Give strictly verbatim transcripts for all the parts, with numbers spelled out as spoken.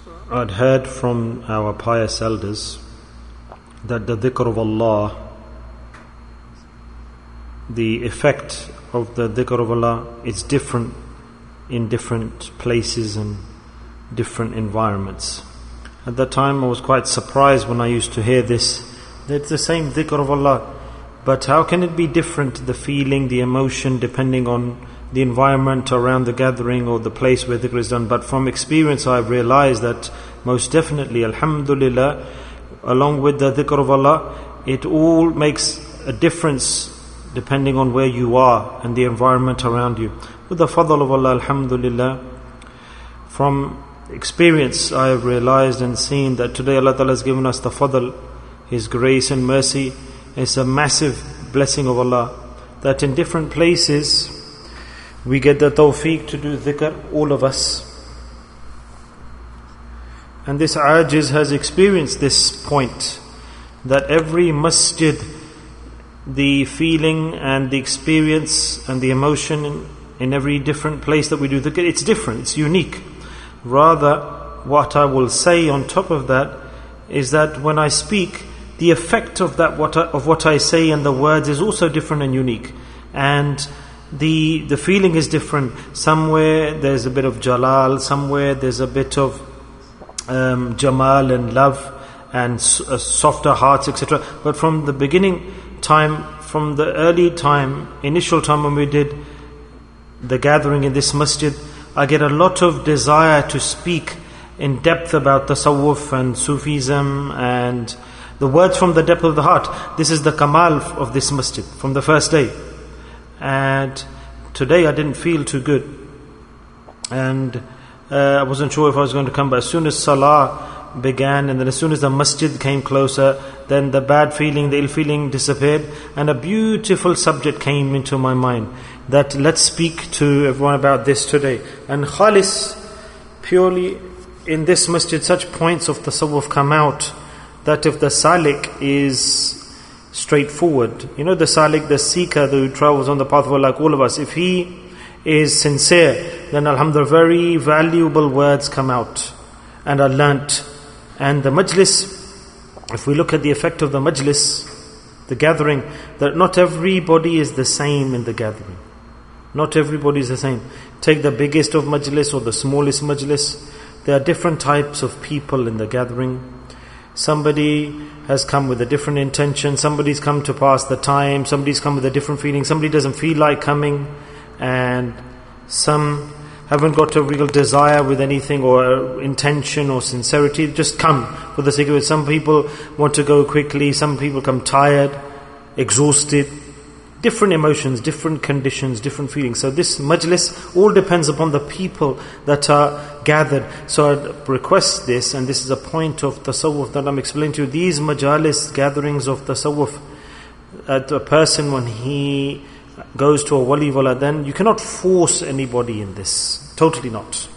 I'd heard from our pious elders that the dhikr of Allah, the effect of the dhikr of Allah is different in different places and different environments. At that time I was quite surprised when I used to hear this, that it's the same dhikr of Allah, but how can it be different, the feeling, the emotion, depending on the environment around the gathering or the place where dhikr is done? But from experience I've realized that most definitely, alhamdulillah, along with the dhikr of Allah, it all makes a difference depending on where you are and the environment around you. With the fadl of Allah, alhamdulillah, from experience I have realized and seen that today Allah Ta'ala has given us the fadl, His grace and mercy. It's a massive blessing of Allah that in different places we get the tawfiq to do dhikr, all of us. And this ajiz has experienced this point, that every masjid, the feeling and the experience and the emotion in, in every different place that we do dhikr, it's different, it's unique. Rather, what I will say on top of that is that when I speak, the effect of that what I, of what I say and the words is also different and unique. And the the feeling is different. Somewhere there's a bit of jalal, somewhere there's a bit of um, jamal and love and uh, softer hearts, et cetera. But from the beginning time, from the early time, initial time when we did the gathering in this masjid, I get a lot of desire to speak in depth about tasawwuf and Sufism and the words from the depth of the heart. This is the kamal of this masjid from the first day. And today I didn't feel too good. And uh, I wasn't sure if I was going to come, but as soon as salah began and then as soon as the masjid came closer, then the bad feeling, the ill feeling disappeared, and a beautiful subject came into my mind, that let's speak to everyone about this today. And khalis, purely in this masjid, such points of tasawwuf come out, that if the salik is straightforward, you know the salik, the seeker who travels on the path of Allah, like all of us, if he is sincere, then alhamdulillah, very valuable words come out and are learnt. And the majlis, if we look at the effect of the majlis, the gathering, that not everybody is the same in the gathering. Not everybody is the same. Take the biggest of majlis or the smallest majlis. There are different types of people in the gathering. Somebody has come with a different intention. Somebody's come to pass the time. Somebody's come with a different feeling. Somebody doesn't feel like coming. And some haven't got a real desire with anything or intention or sincerity. Just come for the sake of it. Some people want to go quickly. Some people come tired, exhausted. Different emotions, different conditions, different feelings. So this majlis all depends upon the people that are gathered. So I'd request this, and this is a point of tasawwuf that I'm explaining to you. These majalis, gatherings of tasawwuf, at a person when he goes to a wali wala, then you cannot force anybody in this. Totally not.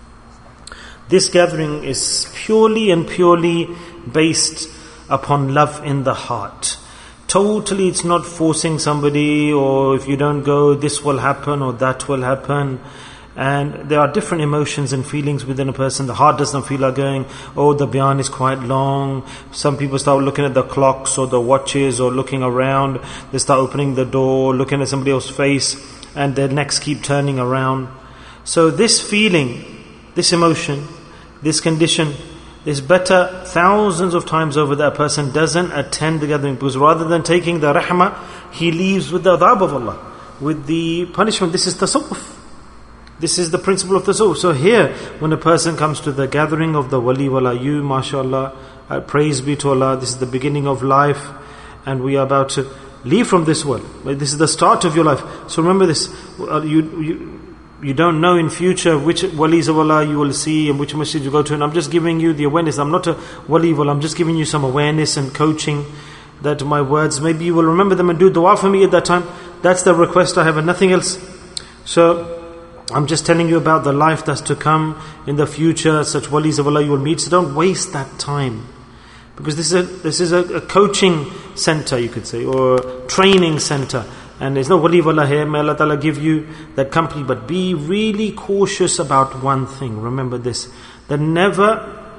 This gathering is purely and purely based upon love in the heart. Totally, it's not forcing somebody, or if you don't go, this will happen or that will happen. And there are different emotions and feelings within a person. The heart does not feel like going, oh, the bayan is quite long. Some people start looking at the clocks or the watches or looking around. They start opening the door, looking at somebody else's face, and their necks keep turning around. So this feeling, this emotion, this condition is better thousands of times over that a person doesn't attend the gathering, because rather than taking the rahmah, he leaves with the adhab of Allah, with the punishment. This is tasawwuf. This is the principle of tasawwuf. So here, when a person comes to the gathering of the wali wala, you, mashallah, uh, praise be to Allah, this is the beginning of life, and we are about to leave from this world. This is the start of your life. So remember this, uh, you, you You don't know in future which walis of Allah you will see and which masjid you go to. And I'm just giving you the awareness. I'm not a wali of Allah. I'm just giving you some awareness and coaching, that my words, maybe you will remember them and do dua for me at that time. That's the request I have and nothing else. So I'm just telling you about the life that's to come in the future, such walis of Allah you will meet. So don't waste that time. Because this is a, this is a, a coaching center, you could say, or training center. And there's no wali of Allah here. May Allah Ta'ala give you that company. But be really cautious about one thing. Remember this, that never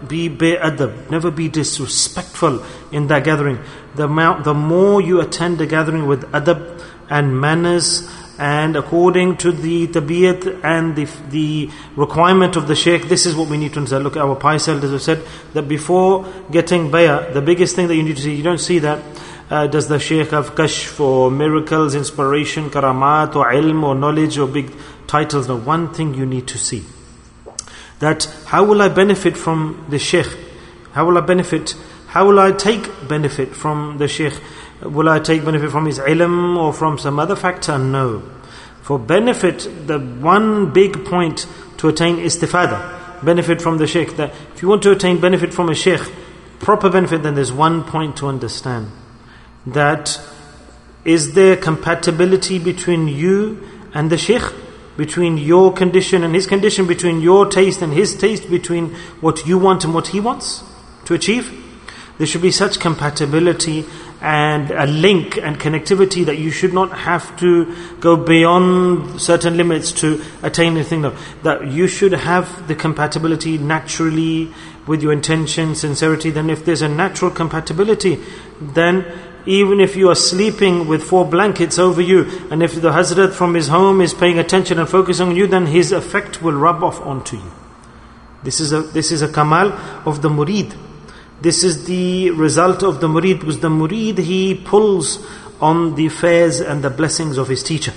be be'adab, never be disrespectful in that gathering. The, amount, the more you attend the gathering with adab and manners, and according to the tabiyat and the the requirement of the sheikh, this is what we need to understand. Look, our pious elders have said that before getting bay'ah, the biggest thing that you need to see, you don't see that, uh, does the sheikh have kashf or miracles, inspiration, karamat or ilm or knowledge or big titles. No, one thing you need to see, that how will I benefit from the sheikh? How will I benefit? How will I take benefit from the sheikh? Will I take benefit from his ilm or from some other factor? No. For benefit, the one big point to attain istifada, benefit from the sheikh, that if you want to attain benefit from a sheikh, proper benefit, then there's one point to understand. That is there compatibility between you and the sheikh? Between your condition and his condition, between your taste and his taste, between what you want and what he wants to achieve? There should be such compatibility and a link and connectivity that you should not have to go beyond certain limits to attain anything. No, that you should have the compatibility naturally with your intention, sincerity. Then if there's a natural compatibility, then even if you are sleeping with four blankets over you, and if the Hazrat from his home is paying attention and focusing on you, then his effect will rub off onto you. This is a this is a kamal of the murid. This is the result of the murid, because the murid, he pulls on the affairs and the blessings of his teacher.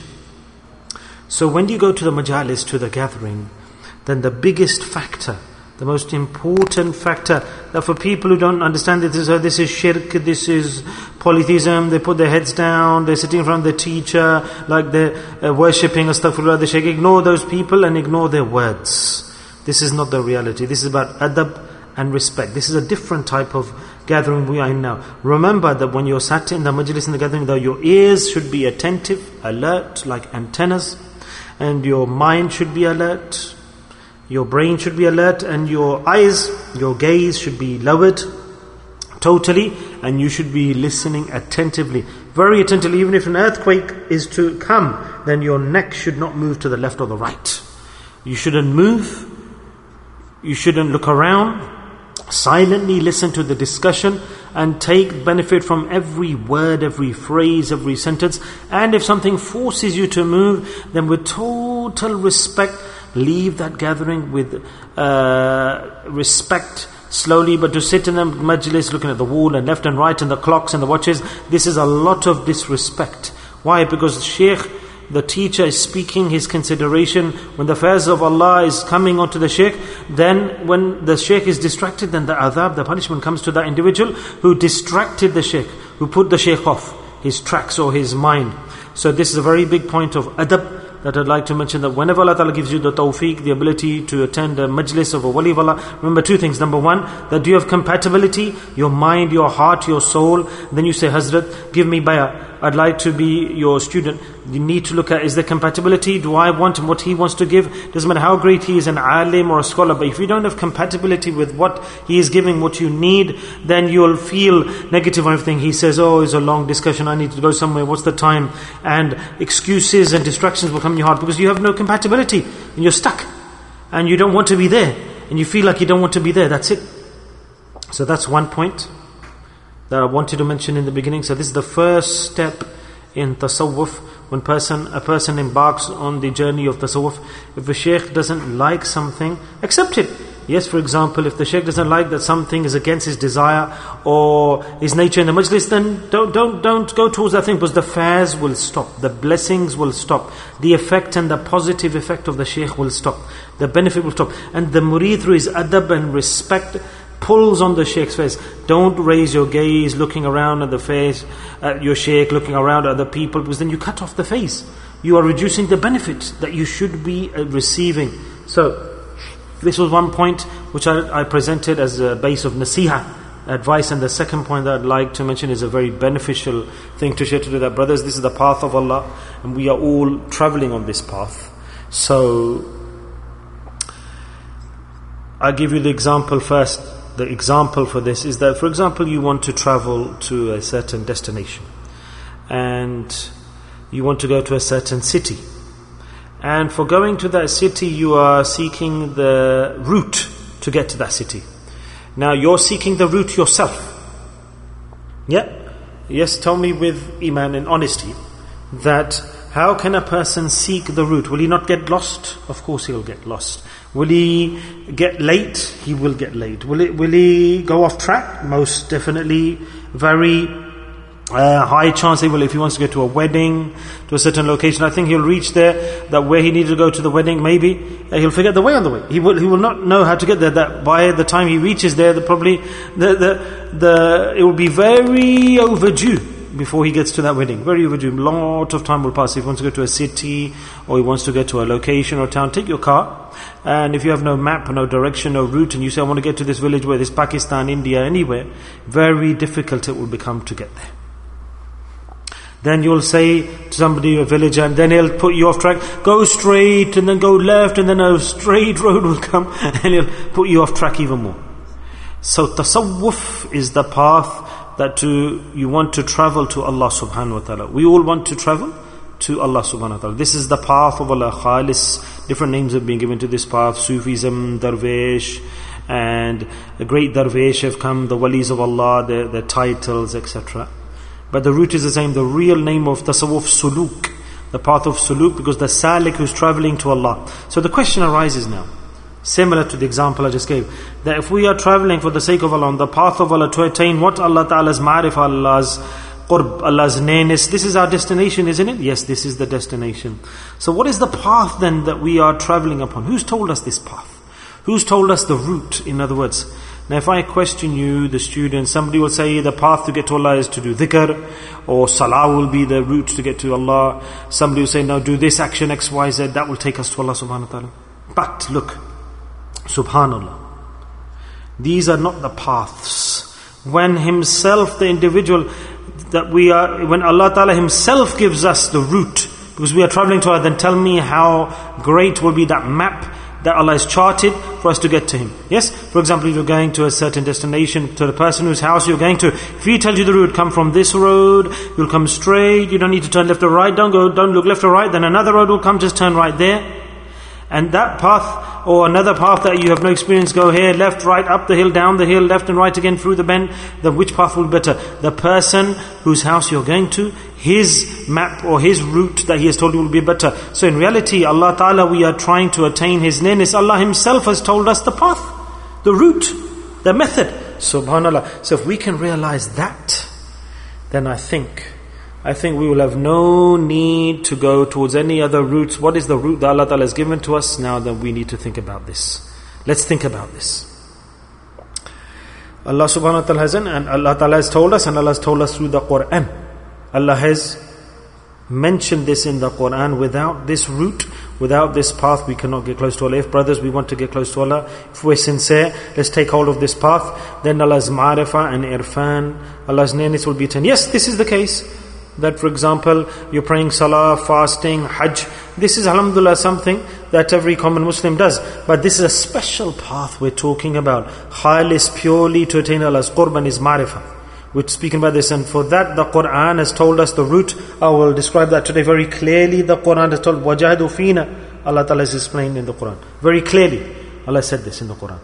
So when you go to the majalis, to the gathering, then the biggest factor, the most important factor, that for people who don't understand it, this is, this is shirk, this is polytheism, they put their heads down, they're sitting in front of the teacher, like they're uh, worshipping astaghfirullah, the shaykh. Ignore those people and ignore their words. This is not the reality. This is about adab and respect. This is a different type of gathering we are in now. Remember that when you're sat in the majlis, in the gathering, though, your ears should be attentive, alert, like antennas, and your mind should be alert, your brain should be alert, and your eyes, your gaze should be lowered totally, and you should be listening attentively, very attentively. Even if an earthquake is to come, then your neck should not move to the left or the right. You shouldn't move, you shouldn't look around. Silently listen to the discussion and take benefit from every word, every phrase, every sentence. And if something forces you to move, then with total respect, leave that gathering with uh, respect, slowly. But to sit in the majlis looking at the wall and left and right and the clocks and the watches, this is a lot of disrespect. Why? Because the shaykh, the teacher, is speaking his consideration. When the affairs of Allah is coming onto the shaykh, then when the shaykh is distracted, then the adhab, the punishment comes to that individual who distracted the shaykh, who put the shaykh off his tracks or his mind. So this is a very big point of adab that I'd like to mention, that whenever Allah Ta'ala gives you the tawfiq, the ability to attend a majlis of a wali of Allah, remember two things. Number one, that do you have compatibility, your mind, your heart, your soul. Then you say, Hazrat, give me bay'ah, I'd like to be your student. You need to look at, is there compatibility? Do I want what he wants to give? Doesn't matter how great he is, an alim or a scholar, but if you don't have compatibility with what he is giving, what you need, then you'll feel negative on everything. He says, oh, it's a long discussion, I need to go somewhere, what's the time? And excuses and distractions will come in your heart, because you have no compatibility, and you're stuck, and you don't want to be there, and you feel like you don't want to be there. That's it. So that's one point that I wanted to mention in the beginning. So this is the first step in tasawwuf. When person a person embarks on the journey of tasawwuf, if the shaykh doesn't like something, accept it. Yes, for example, if the shaykh doesn't like that something is against his desire or his nature in the majlis, then don't don't don't go towards that thing, because the fairs will stop, the blessings will stop, the effect and the positive effect of the shaykh will stop, the benefit will stop. And the murid, through his adab and respect, pulls on the shaykh's face. Don't raise your gaze looking around at the face, at your shaykh, looking around at other people, because then you cut off the face. You are reducing the benefit that you should be receiving. So this was one point which I, I presented as a base of nasiha, advice. And the second point that I'd like to mention is a very beneficial thing to share today, that brothers, this is the path of Allah, and we are all traveling on this path. So I'll give you the example first. The example for this is that, for example, you want to travel to a certain destination, and you want to go to a certain city. And for going to that city, you are seeking the route to get to that city. Now you're seeking the route yourself. Yeah? Yes, tell me with iman and honesty that how can a person seek the route? Will he not get lost? Of course he'll get lost. Will he get late? He will get late. Will it? Will he go off track? Most definitely. Very uh, high chance he will. If he wants to go to a wedding, to a certain location, I think he'll reach there, that where he needs to go to the wedding, maybe uh, he'll forget the way on the way. He will. He will not know how to get there. That by the time he reaches there, the probably the the the it will be very overdue before he gets to that wedding. Very overdue. A lot of time will pass. If he wants to go to a city, or he wants to get to a location or town, take your car. And if you have no map, no direction, no route, and you say, I want to get to this village where this Pakistan, India, anywhere, very difficult it will become to get there. Then you'll say to somebody, a villager, and then he'll put you off track. Go straight, and then go left, and then a straight road will come, and he'll put you off track even more. So tasawwuf is the path that to, you want to travel to Allah subhanahu wa ta'ala. We all want to travel to Allah subhanahu wa ta'ala. This is the path of Allah. Khalis, different names have been given to this path. Sufism, Darwish, and the great Darwish have come, the Walis of Allah, their, their titles, et cetera. But the root is the same. The real name of Tasawwuf, Suluk, the path of Suluk, because the Salik who's traveling to Allah. So the question arises now, similar to the example I just gave, that if we are traveling for the sake of Allah, on the path of Allah, to attain what Allah Ta'ala's ma'rifah, Allah's qurb, Allah's nearness, this is our destination, isn't it? Yes, this is the destination. So what is the path then that we are traveling upon? Who's told us this path? Who's told us the route, in other words? Now if I question you, the student, somebody will say the path to get to Allah is to do dhikr, or salah will be the route to get to Allah. Somebody will say, no, do this action, X, Y, Z, that will take us to Allah subhanahu wa ta'ala. But look, subhanallah, these are not the paths. When himself, the individual, that we are, when Allah Ta'ala himself gives us the route, because we are traveling to Allah, then tell me how great will be that map that Allah has charted for us to get to Him. Yes? For example, if you're going to a certain destination, to the person whose house you're going to, if He tells you the route, come from this road, you'll come straight, you don't need to turn left or right, don't go, don't look left or right, then another road will come, just turn right there. And that path, or another path that you have no experience, go here, left, right, up the hill, down the hill, left and right again, through the bend, then which path will be better? The person whose house you're going to, his map or his route that he has told you will be better. So in reality, Allah Ta'ala, we are trying to attain His nearness. Allah Himself has told us the path, the route, the method. Subhanallah. So if we can realize that, then I think I think we will have no need to go towards any other routes. What is the route that Allah Ta'ala has given to us? Now that we need to think about this. Let's think about this. Allah subhanahu wa ta'ala has, and Allah Ta'ala has told us, and Allah has told us through the Quran. Allah has mentioned this in the Quran. Without this route, without this path, we cannot get close to Allah. If brothers, we want to get close to Allah, if we're sincere, let's take hold of this path. Then Allah's ma'rifah and irfan, Allah's nearness will be attained. Yes, this is the case. That for example, you're praying salah, fasting, hajj. This is alhamdulillah something that every common Muslim does. But this is a special path we're talking about. Khalis, purely to attain Allah's qurb and His ma'rifah. We're speaking about this, and for that the Quran has told us the route. I will describe that today very clearly. The Quran has told, وَجَاهِدُوا فِينَا. Allah Ta'ala has explained in the Quran. Very clearly. Allah said this in the Quran.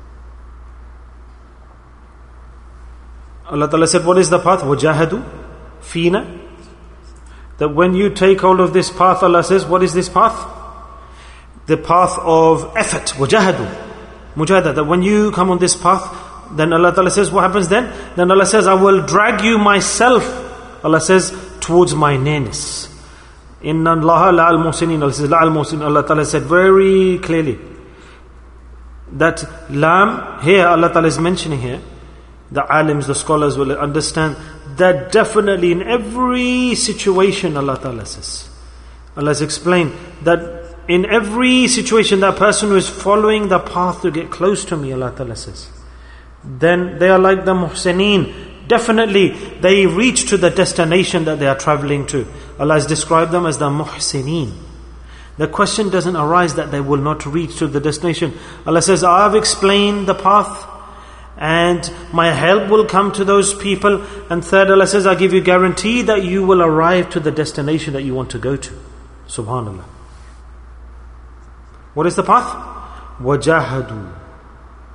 Allah Ta'ala said, what is the path? وَجَاهِدُوا فِينَا. That when you take hold of this path, Allah says, what is this path? The path of effort, wajahadu, mujahada. That when you come on this path, then Allah Ta'ala says, what happens then? Then Allah says, I will drag you myself, Allah says, towards my nearness. Inna Allah la'al muhsinin. Allah says, la'al muhsinin. Allah Ta'ala said very clearly that lam, here Allah Ta'ala is mentioning here, the alims, the scholars will understand that definitely in every situation, Allah Ta'ala says, Allah has explained that in every situation, that person who is following the path to get close to me, Allah Ta'ala says, then they are like the muhsineen. Definitely they reach to the destination that they are traveling to. Allah has described them as the muhsineen. The question doesn't arise that they will not reach to the destination. Allah says, I have explained the path, and my help will come to those people. And third, Allah says, I give you guarantee that you will arrive to the destination that you want to go to. Subhanallah. What is the path? Wajahadu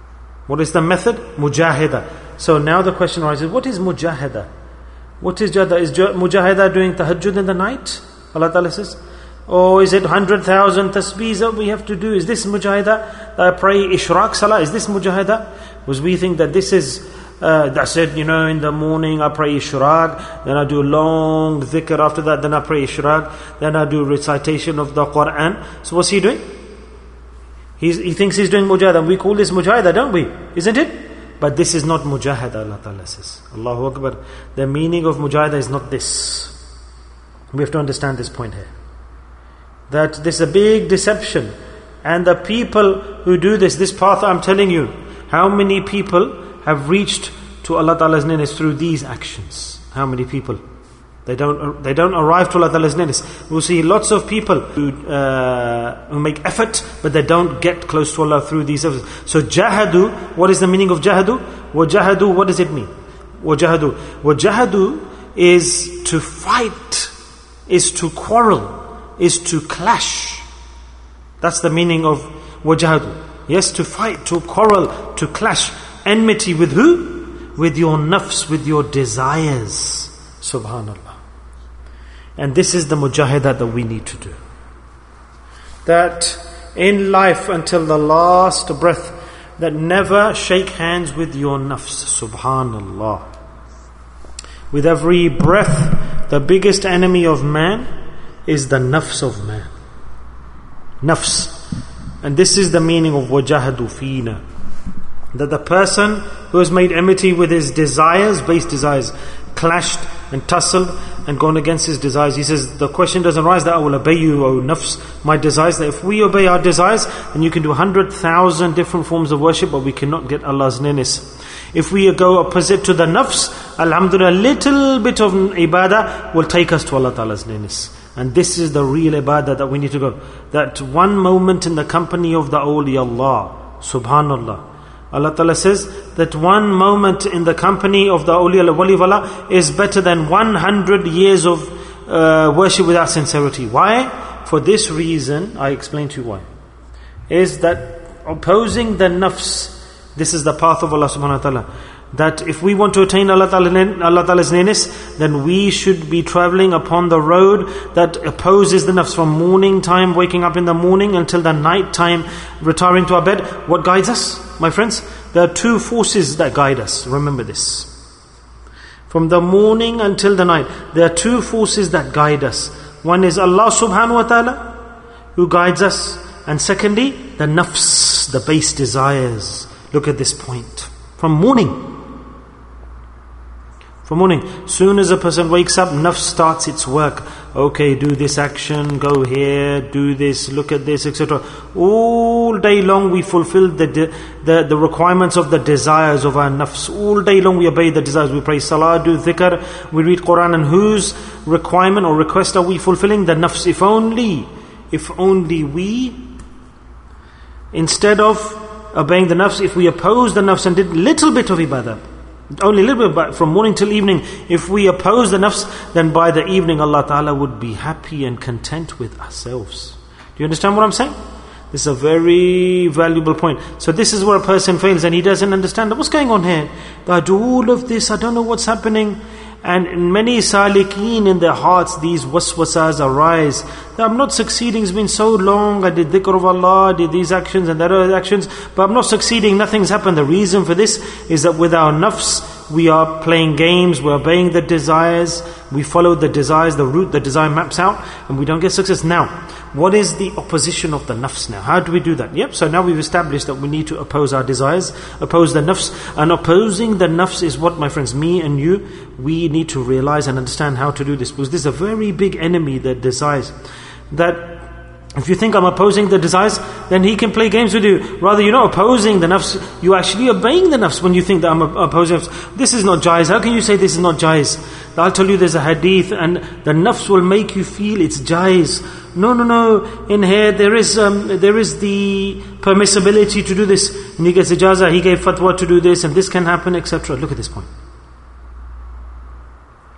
What is the method? Mujahada. So now the question arises, what is mujahada? What is jahada? Is mujahada doing tahajjud in the night? Allah Ta'ala says. Or is it one hundred thousand tasbeehs that we have to do? Is this mujahada? That I pray ishraq salah? Is this mujahada? Because we think that this is, uh, that said, you know, in the morning I pray ishraq, then I do long dhikr after that, then I pray ishraq, then I do recitation of the Quran. So what's he doing? He's, he thinks he's doing mujahada. We call this mujahada, don't we? Isn't it? But this is not mujahada, Allah Ta'ala says. Allahu Akbar. The meaning of mujahada is not this. We have to understand this point here. That this is a big deception. And the people who do this, this path I'm telling you, how many people have reached to Allah Ta'ala's nearness through these actions? How many people? They don't they don't arrive to Allah Ta'ala's nearness. We'll see lots of people who, uh, who make effort, but they don't get close to Allah through these efforts. So jahadu, what is the meaning of jahadu? Wajahadu, what does it mean? Wajahadu. Wajahadu is to fight, is to quarrel, is to clash. That's the meaning of wajahadu. Yes, to fight, to quarrel, to clash. Enmity with who? With your nafs, with your desires. Subhanallah. And this is the mujahidah that we need to do. That in life until the last breath, that never shake hands with your nafs. Subhanallah. With every breath, the biggest enemy of man is the nafs of man. Nafs. And this is the meaning of wajahadu feena. That the person who has made enmity with his desires, base desires, clashed and tussled and gone against his desires. He says, the question doesn't arise that I will obey you, O nafs, my desires. That if we obey our desires, then you can do a hundred thousand different forms of worship, but we cannot get Allah's nearness. If we go opposite to the nafs, alhamdulillah, a little bit of ibadah will take us to Allah Ta'ala's nearness. And this is the real ibadah that we need to go. That one moment in the company of the awliya, subhanallah. Allah Ta'ala says that one moment in the company of the awliya, wali of Allah, is better than one hundred years of uh, worship without sincerity. Why? For this reason, I explain to you why. Is that opposing the nafs, this is the path of Allah subhanahu wa ta'ala. That if we want to attain Allah Ta'ala's nearness, then we should be traveling upon the road that opposes the nafs from morning time, waking up in the morning, until the night time, retiring to our bed. What guides us, my friends? There are two forces that guide us. Remember this. From the morning until the night, there are two forces that guide us. One is Allah subhanahu wa ta'ala, who guides us. And secondly, the nafs, the base desires. Look at this point. From morning. From morning. Soon as a person wakes up, nafs starts its work. Okay, do this action, go here, do this, look at this, et cetera. All day long we fulfill the, the the requirements of the desires of our nafs. All day long we obey the desires. We pray salah, do dhikr, we read Quran. And whose requirement or request are we fulfilling? The nafs. If only, if only we, instead of obeying the nafs, if we oppose the nafs and did little bit of ibadah, only a little bit, but from morning till evening, if we oppose the nafs, then by the evening Allah Ta'ala would be happy and content with ourselves. Do you understand what I'm saying? This is a very valuable point. So this is where a person fails and he doesn't understand what's going on here. I do all of this, I don't know what's happening. And in many salikeen, in their hearts, these waswasas arise. I'm not succeeding, it's been so long, I did dhikr of Allah, I did these actions and that other actions, but I'm not succeeding, nothing's happened. The reason for this is that with our nafs, we are playing games, we're obeying the desires, we follow the desires, the route the desire maps out, and we don't get success. Now, what is the opposition of the nafs now? How do we do that? Yep, so now we've established that we need to oppose our desires, oppose the nafs. And opposing the nafs is what, my friends, me and you, we need to realize and understand how to do this. Because this is a very big enemy, the desires. That if you think I'm opposing the desires, then he can play games with you. Rather, you're not opposing the nafs, you're actually obeying the nafs when you think that I'm opposing nafs. This is not jais. How can you say this is not jais? I'll tell you there's a hadith and the nafs will make you feel it's jais. No, no, no. In here there is um, there is the permissibility to do this. And he gets ijazah, he gave fatwa to do this, and this can happen, et cetera. Look at this point.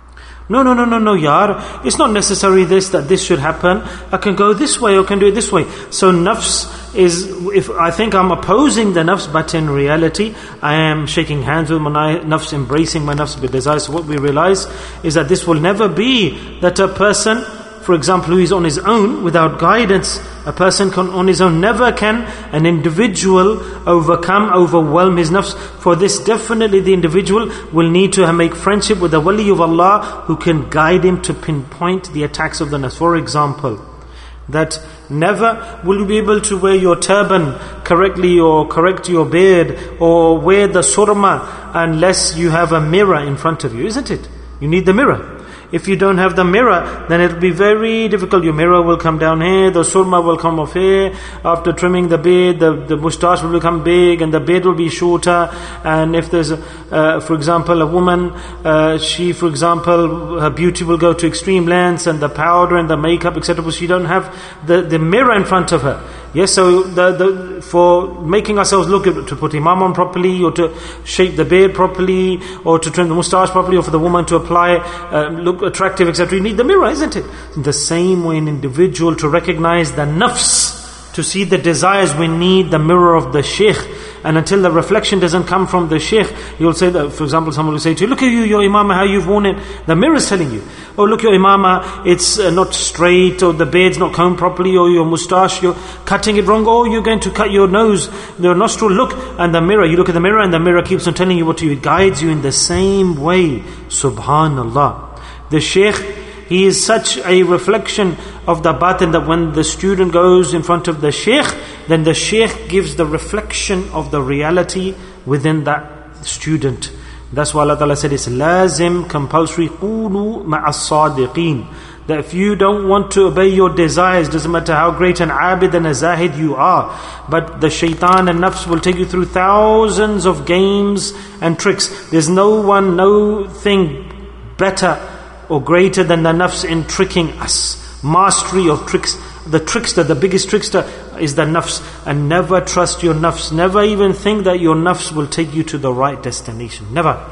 No, no, no, no, no, yaar. It's not necessary this, that this should happen. I can go this way or can do it this way. So nafs is, if I think I'm opposing the nafs, but in reality, I am shaking hands with my nafs, embracing my nafs with desires. So what we realize is that this will never be that a person, for example, who is on his own without guidance, a person can on his own, never can an individual overcome, overwhelm his nafs. For this, definitely the individual will need to make friendship with the wali of Allah who can guide him to pinpoint the attacks of the nafs. For example, that never will you be able to wear your turban correctly or correct your beard or wear the surma unless you have a mirror in front of you, isn't it? You need the mirror. If you don't have the mirror, then it will be very difficult. Your mirror will come down here, the surma will come off here. After trimming the beard, the, the moustache will become big and the beard will be shorter. And if there's, a, uh, for example, a woman, uh, she, for example, her beauty will go to extreme lengths and the powder and the makeup, et cetera. But she don't have the, the mirror in front of her. Yes, so the, the, for making ourselves look, to put imam on properly, or to shape the beard properly, or to trim the moustache properly, or for the woman to apply, uh, look attractive, et cetera. You need the mirror, isn't it? In the same way, an individual to recognize the nafs, to see the desires, we need the mirror of the shaykh. And until the reflection doesn't come from the shaykh, you'll say that, for example, someone will say to you, look at you, your imamah, how you've worn it. The mirror is telling you. Oh, look, your imamah, it's uh, not straight, or the beard's not combed properly, or your moustache, you're cutting it wrong, or you're going to cut your nose, your nostril. Look, and the mirror, you look at the mirror, and the mirror keeps on telling you what to do. It guides you in the same way. Subhanallah. The shaykh, he is such a reflection of the batin that when the student goes in front of the shaykh, then the shaykh gives the reflection of the reality within that student. That's why Allah Ta'ala said it's lazim, compulsory, qulu ma'as sadiqeen. That if you don't want to obey your desires, doesn't matter how great an abid and a zahid you are, but the shaitan and nafs will take you through thousands of games and tricks. There's no one, no thing better or greater than the nafs in tricking us. Mastery of tricks. The trickster, the biggest trickster is the nafs. And never trust your nafs. Never even think that your nafs will take you to the right destination. Never.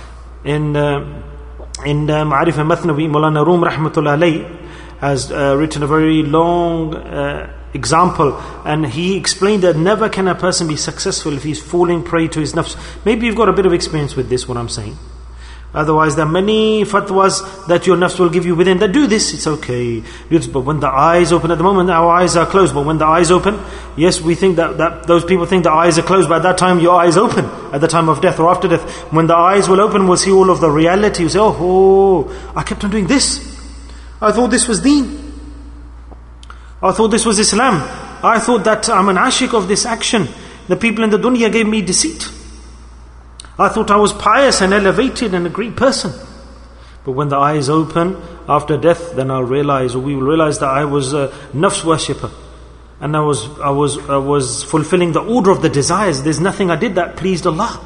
In uh, in uh, Ma'arif al-Mathnawi, Mawlana Rum Rahmatullah Alayh has uh, written a very long uh, example, and he explained that never can a person be successful if he's falling prey to his nafs. Maybe you've got a bit of experience with this, what I'm saying. Otherwise, there are many fatwas that your nafs will give you within that do this, it's okay. But when the eyes open, at the moment our eyes are closed, but when the eyes open, yes, we think that, that those people think the eyes are closed, but at that time your eyes open, at the time of death or after death. When the eyes will open, we'll see all of the reality. You say, oh, oh, I kept on doing this. I thought this was deen. I thought this was Islam. I thought that I'm an ashik of this action. The people in the dunya gave me deceit. I thought I was pious and elevated and a great person. But when the eyes open after death, then I'll realize, or we will realize that I was a nafs worshipper. And I was, I was, I was fulfilling the order of the desires. There's nothing I did that pleased Allah.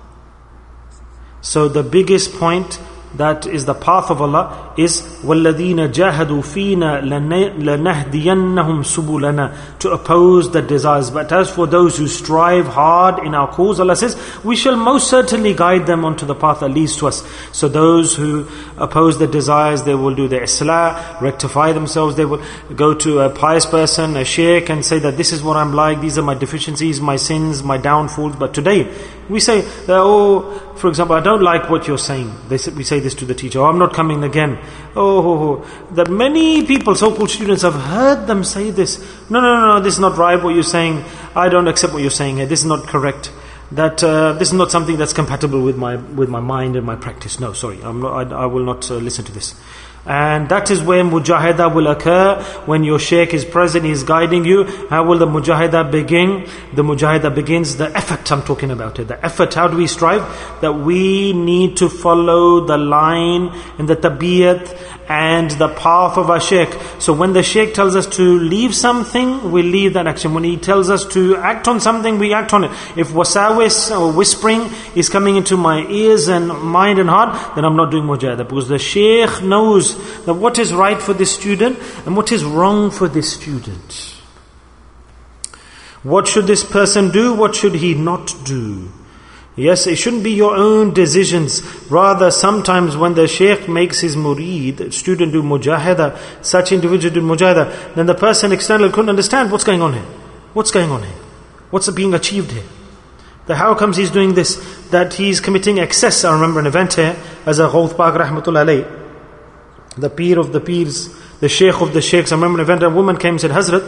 So the biggest point that is the path of Allah is وَالَّذِينَ جَاهَدُوا فِينَا لَنَهْدِيَنَّهُمْ سُبُلَنَا, to oppose the desires. But as for those who strive hard in our cause, Allah says, we shall most certainly guide them onto the path that leads to us. So those who oppose the desires, they will do the islah, rectify themselves. They will go to a pious person, a sheikh, and say that this is what I'm like, these are my deficiencies, my sins, my downfalls. But today, we say, that, oh, for example, I don't like what you're saying. They say, we say this to the teacher, oh, I'm not coming again. Oh, oh, oh, that many people, so-called students, have heard them say this. No, no, no, no, this is not right what you're saying. I don't accept what you're saying here. This is not correct. That uh, this is not something that's compatible with my with my mind and my practice. No, sorry, I'm not, I, I will not uh, listen to this. And that is where mujahada will occur. When your shaykh is present, he is guiding you. How will the mujahada begin? The mujahada begins, the effort I'm talking about it. The effort, how do we strive? That we need to follow the line and the tabiyat and the path of our shaykh. So when the shaykh tells us to leave something, we leave that action. When he tells us to act on something, we act on it. If wasawis or whispering is coming into my ears and mind and heart, then I'm not doing mujahada. Because the shaykh knows that what is right for this student and what is wrong for this student. What should this person do? What should he not do? Yes, it shouldn't be your own decisions. Rather, sometimes when the shaykh makes his murid, student do mujahada, such individual do mujahada, then the person external couldn't understand what's going on here. What's going on here? What's being achieved here? That how comes he's doing this? That he's committing excess. I remember an event here, as a Ghawth Pak Rahmatullah alayh, the Peer of the Peers, the Shaykh of the Sheikhs. I remember an event, a woman came and said, Hazrat,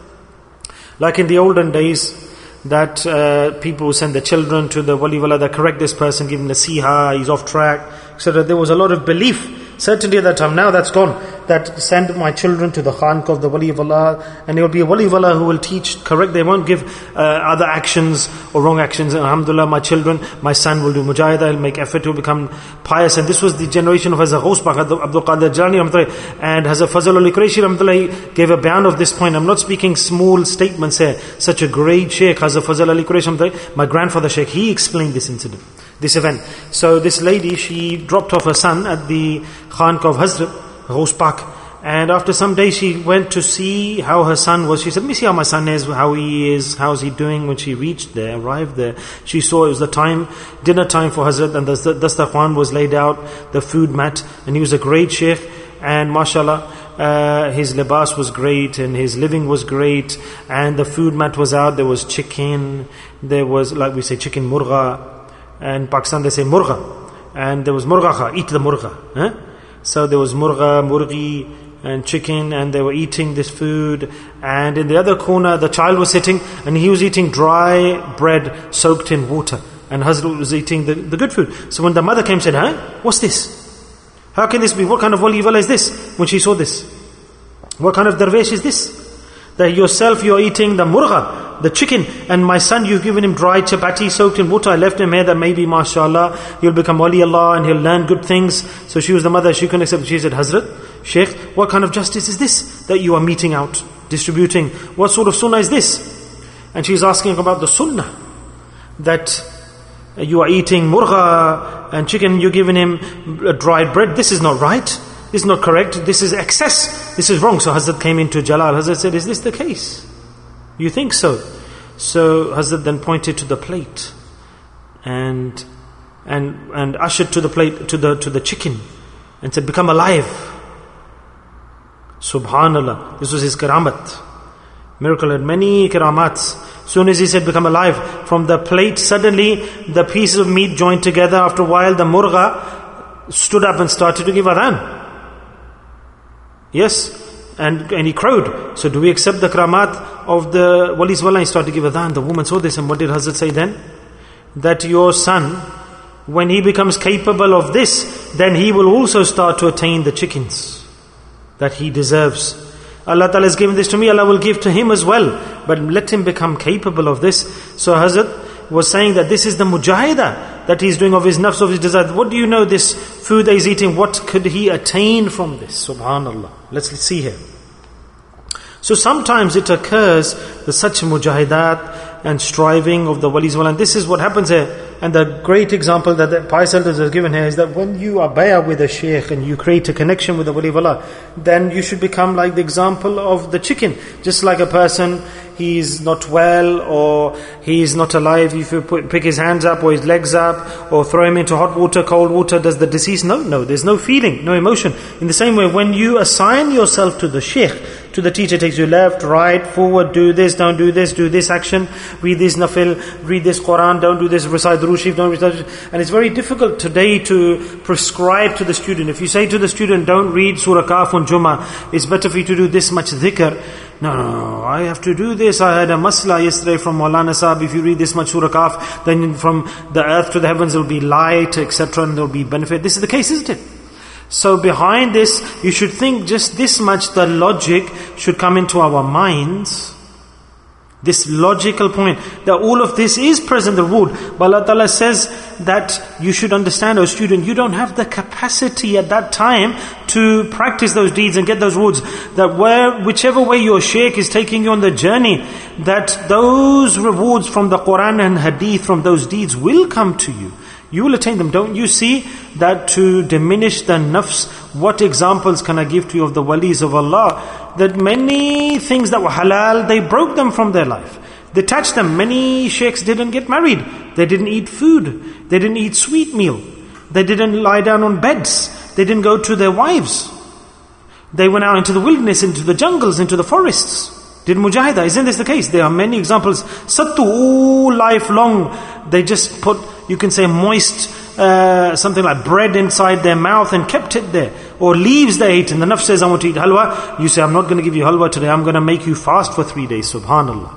like in the olden days, that uh, people will send their children to the wali wala, that correct this person, give him nasiha, he's off track, et cetera. There was a lot of belief, certainly at that time. Now that's gone. That send my children to the khanqah of the wali of Allah, and it will be a wali of Allah who will teach correct. They won't give uh, other actions or wrong actions. And alhamdulillah, my children, my son will do mujahidah, he'll make effort to become pious. And this was the generation of Hazrat Ghawth Pak Abdul Qadir Jilani, and Hazrat Fazl Ali Qurayshi gave a bayan of this point. I'm not speaking small statements here. Such a great Shaykh, Hazrat Fazl Ali Qurayshi, my grandfather Shaykh, he explained this incident, this event. So this lady, she dropped off her son at the khanqah of Hazrat Ghawth Pak, and after some days she went to see how her son was. She said, let me see how my son is, how he is, how's he doing. When she reached there, arrived there, she saw it was the time, dinner time for Hazrat, and the dastakhan was laid out, the food mat, and he was a great Shaykh, and mashallah, uh, his libas was great, and his living was great, and the food mat was out. There was chicken, there was, like we say, chicken murgha, and in Pakistan they say murgha, and there was murgha kha, eat the murgha, huh? So there was murgha, murgi, and chicken, and they were eating this food. And in the other corner, the child was sitting, and he was eating dry bread soaked in water. And Hazrat was eating the, the good food. So when the mother came and said, huh? What's this? How can this be? What kind of wali wala is this? When she saw this. What kind of darwesh is this? That yourself, you're eating the murgha, the chicken, and my son, you've given him dry chapati soaked in water. I left him here that maybe, mashallah, he'll become wali Allah and he'll learn good things. So she was the mother, she couldn't accept. She said, Hazrat, Shaykh, what kind of justice is this that you are meting out, distributing? What sort of sunnah is this? And she's asking about the sunnah, that you are eating murgha and chicken, you're giving him dried bread. This is not right. This is not correct. This is excess. This is wrong. So Hazrat came into Jalal. Hazrat said, is this the case? You think so? So Hazrat then pointed to the plate and and and ushered to the plate to the to the chicken and said, become alive. Subhanallah. This was his karamat. Miracle had many karamats. Soon as he said, become alive, from the plate, suddenly the pieces of meat joined together. After a while, the murgha stood up and started to give adhan. Yes, and and he crowed. So do we accept the karamat of the walis wala? He started to give adhan. The woman saw this, and what did Hazrat say then? That your son, when he becomes capable of this, then he will also start to attain the chickens that he deserves. Allah Ta'ala has given this to me, Allah will give to him as well. But let him become capable of this. So Hazrat was saying that this is the mujahidah that he's doing of his nafs, of his desire. What do you know, this food that he's eating, what could he attain from this? Subhanallah. Let's see here. So sometimes it occurs that such mujahidat and striving of the walis wala, and this is what happens here. And the great example that the pious elders have given here is that when you are bay'ah with a shaykh and you create a connection with the wali wala, then you should become like the example of the chicken. Just like a person, he's not well or he's not alive, if you put, pick his hands up or his legs up or throw him into hot water, cold water, does the deceased know? No, there's no feeling, no emotion. In the same way, when you assign yourself to the shaykh, to the teacher, takes you left, right, forward, do this, don't do this, do this action, read this nafil, read this Quran, don't do this, recite Durood Sharif, don't recite. And it's very difficult today to prescribe to the student. If you say to the student, don't read Surah Kahf on Jummah, it's better for you to do this much dhikr. No, no, no, I have to do this. I had a masla yesterday from Maulana Sahib. If you read this much Surah Kahf, then from the earth to the heavens there will be light, et cetera, and there will be benefit. This is the case, isn't it? So behind this, you should think just this much, the logic should come into our minds. This logical point, that all of this is present, the reward. But Allah Ta'ala says that you should understand, O student, you don't have the capacity at that time to practice those deeds and get those rewards. That where, whichever way your shaykh is taking you on the journey, that those rewards from the Quran and Hadith, from those deeds will come to you. You will attain them. Don't you see that to diminish the nafs, what examples can I give to you of the walis of Allah? That many things that were halal, they broke them from their life. Detach them. Many sheikhs didn't get married. They didn't eat food. They didn't eat sweet meal. They didn't lie down on beds. They didn't go to their wives. They went out into the wilderness, into the jungles, into the forests. Did mujahida. Isn't this the case? There are many examples. Sattu, all life long, they just put, you can say, moist, uh, something like bread inside their mouth and kept it there. Or leaves they ate. And the nafs says, I want to eat halwa. You say, I'm not going to give you halwa today. I'm going to make you fast for three days. Subhanallah.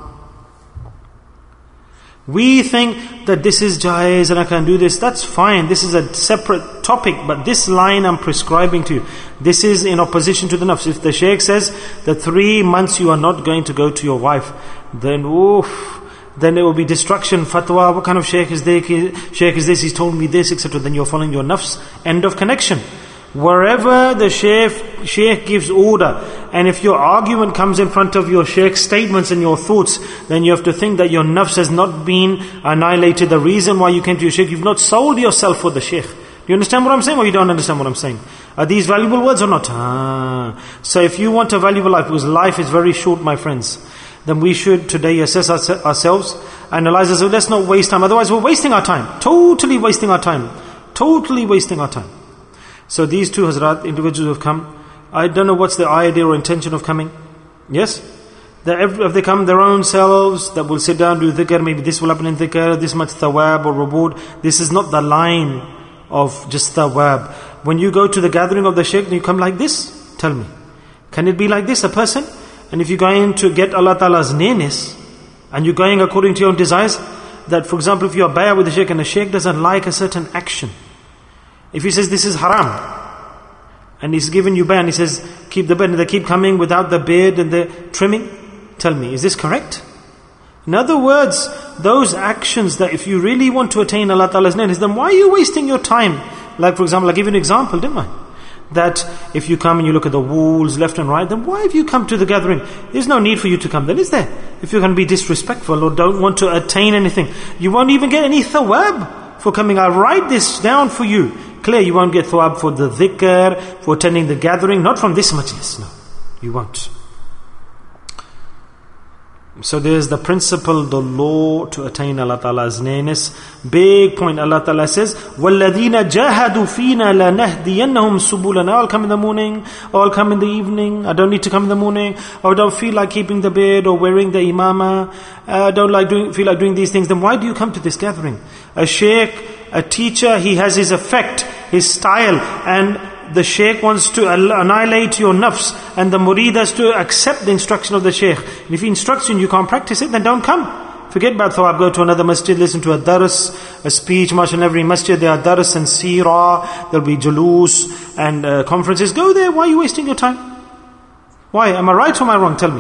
We think that this is jaiz and I can do this. That's fine. This is a separate topic. But this line I'm prescribing to you, this is in opposition to the nafs. If the shaykh says that three months you are not going to go to your wife, then oof, then it will be destruction, fatwa. What kind of shaykh is this? Shaykh is this? He's told me this, et cetera. Then you're following your nafs. End of connection. Wherever the shaykh, shaykh gives order, and if your argument comes in front of your shaykh's statements and your thoughts, then you have to think that your nafs has not been annihilated. The reason why you came to your shaykh, you've not sold yourself for the shaykh. Do you understand what I'm saying, or you don't understand what I'm saying? Are these valuable words or not? Ah. So if you want a valuable life, because life is very short, my friends, then we should today assess our, ourselves, analyze ourselves. Let's not waste time. Otherwise we're wasting our time. Totally wasting our time. Totally wasting our time. So these two Hazrat, individuals who have come, I don't know what's the idea or intention of coming. Yes? If they come their own selves, that will sit down, do dhikr, maybe this will happen in dhikr, this much thawab or reward. This is not the line of just thawab. When you go to the gathering of the shaykh, you come like this? Tell me. Can it be like this, a person? And if you're going to get Allah Ta'ala's nearness, and you're going according to your own desires, that for example, if you're bay'ah with the shaykh and the shaykh doesn't like a certain action, if he says this is haram, and he's given you bay'ah and he says keep the beard, and they keep coming without the beard and the trimming, tell me, is this correct? In other words, those actions that if you really want to attain Allah Ta'ala's nearness, then why are you wasting your time? Like for example, I gave you an example, didn't I? That if you come and you look at the walls left and right, then why have you come to the gathering? There's no need for you to come then, is there? If you're going to be disrespectful or don't want to attain anything, you won't even get any thawab for coming. I'll write this down for you. Clear, you won't get thawab for the dhikr, for attending the gathering, not from this majlis, no. You won't. So there's the principle, the law to attain Allah Ta'ala's nearness. Big point, Allah Ta'ala says, وَالَّذِينَ جَاهَدُوا فِينَا لَنَهْدِيَنَّهُمْ سُبُلَنَا. I'll come in the morning, or I'll come in the evening, I don't need to come in the morning, or I don't feel like keeping the beard or wearing the imama, I don't like doing, feel like doing these things, then why do you come to this gathering? A shaykh, a teacher, he has his effect, his style, and the shaykh wants to annihilate your nafs, and the murid has to accept the instruction of the shaykh. And if he instructs you and you can't practice it, then don't come. Forget about thawab, go to another masjid, listen to a dars, a speech. Mashallah, in every masjid there are dars and seerah, there'll be julus and uh, conferences. Go there, why are you wasting your time? Why? Am I right or am I wrong? Tell me.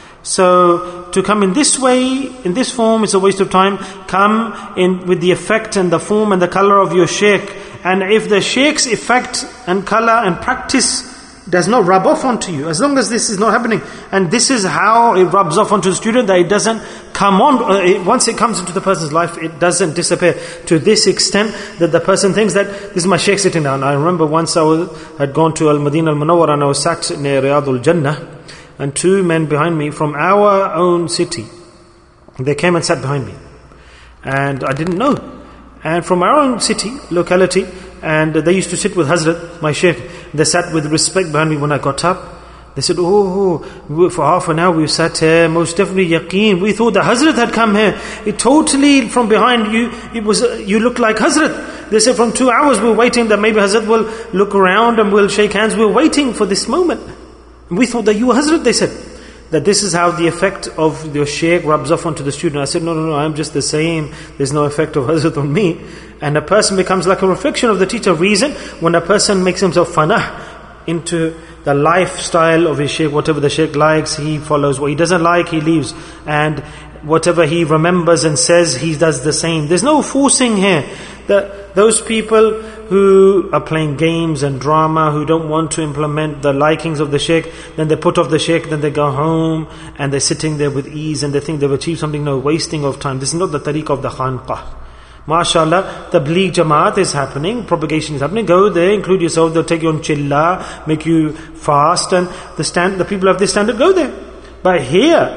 So, to come in this way, in this form, it's a waste of time. Come in with the effect and the form and the color of your shaykh. And if the shaykh's effect and color and practice does not rub off onto you, as long as this is not happening, and this is how it rubs off onto the student, that it doesn't come on, uh, it, once it comes into the person's life, it doesn't disappear to this extent that the person thinks that this is my shaykh sitting down. I remember once I was, had gone to Al-Madinah Al-Munawwar and I was sat near Riyadul Jannah, and two men behind me from our own city, they came and sat behind me. And I didn't know. And from our own city, locality, and they used to sit with Hazrat, my shaykh. They sat with respect behind me when I got up. They said, oh, for half an hour we sat here, most definitely yaqeen. We thought the Hazrat had come here. It totally, from behind you, it was you looked like Hazrat. They said, from two hours we were waiting that maybe Hazrat will look around and we'll shake hands. We were waiting for this moment. And we thought that you were Hazrat, they said. That this is how the effect of your shaykh rubs off onto the student. I said, no, no, no, I'm just the same. There's no effect of Hazrat on me. And a person becomes like a reflection of the teacher. Reason, when a person makes himself fanah into the lifestyle of his shaykh, whatever the shaykh likes, he follows. What he doesn't like, he leaves. And whatever he remembers and says, he does the same. There's no forcing here. That those people who are playing games and drama, who don't want to implement the likings of the shaykh, then they put off the shaykh, then they go home, and they're sitting there with ease, and they think they've achieved something. No, wasting of time. This is not the tariq of the khanqah. MashaAllah, Tabligh Jamaat is happening, propagation is happening. Go there, include yourself, they'll take you on chilla, make you fast, and the stand, the people of this standard go there. But here,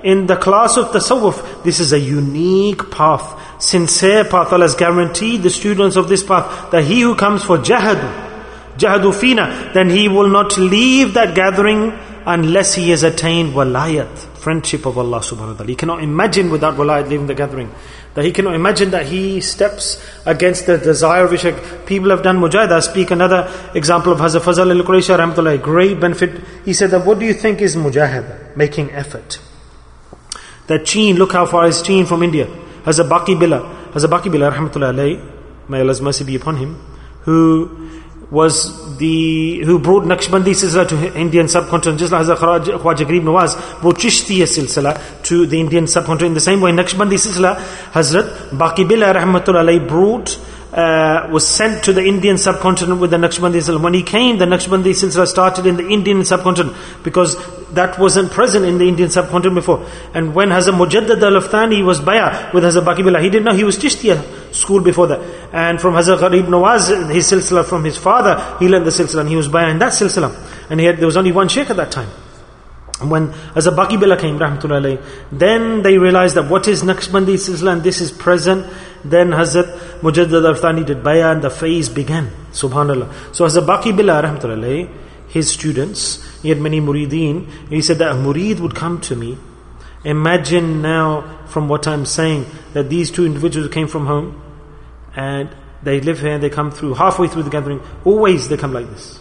in the class of tasawwuf, this is a unique path, sincere path. Allah has guaranteed the students of this path that he who comes for jahadu, jahadu fina, then he will not leave that gathering unless he has attained walayat, friendship of Allah subhanahu wa ta'ala. He cannot imagine without walayat leaving the gathering. That he cannot imagine that he steps against the desire of his shaykh. People have done mujahidah. I speak another example of Hazrat Fazal al-Qurayshi rahmatullah, great benefit. He said that what do you think is mujahidah? Making effort. That Cheen, look how far is Cheen from India. Hazrat Baqi Billah, Hazrat Baqi Billah rahmatullah alayhi, may Allah's mercy be upon him, who was the, who brought Naqshbandi silsila to Indian subcontinent, just like Hazrat Khwaja Gharib Nawaz brought Chishtiya silsila to the Indian subcontinent. In the same way, Naqshbandi silsila, Hazrat Baqi Billah rahmatullah alayhi brought, uh, was sent to the Indian subcontinent with the Naqshbandi silsila. When he came, the Naqshbandi silsila started in the Indian subcontinent, because that wasn't present in the Indian subcontinent before. And when Hazrat Mujaddad al-Afthani was bayah with Hazrat Baqi Billah, he didn't know, he was Chishtiya school before that. And from Hazrat Gharib Nawaz, his silsila from his father, he learned the silsila, and he was bayah in that silsila. And he had, there was only one sheikh at that time. And when Hazrat Baqi Billah came, rahmatullah alayhi, then they realized that what is Naqshbandi silsila, and this is present. Then Hazrat Mujaddad al-Afthani did bayah, and the phase began. Subhanallah. So Hazrat Baqi Billah, rahmatullah alayhi, his students, he had many murideen, he said that a murid would come to me. Imagine now, from what I'm saying, that these two individuals came from home, and they live here, and they come through, halfway through the gathering, always they come like this.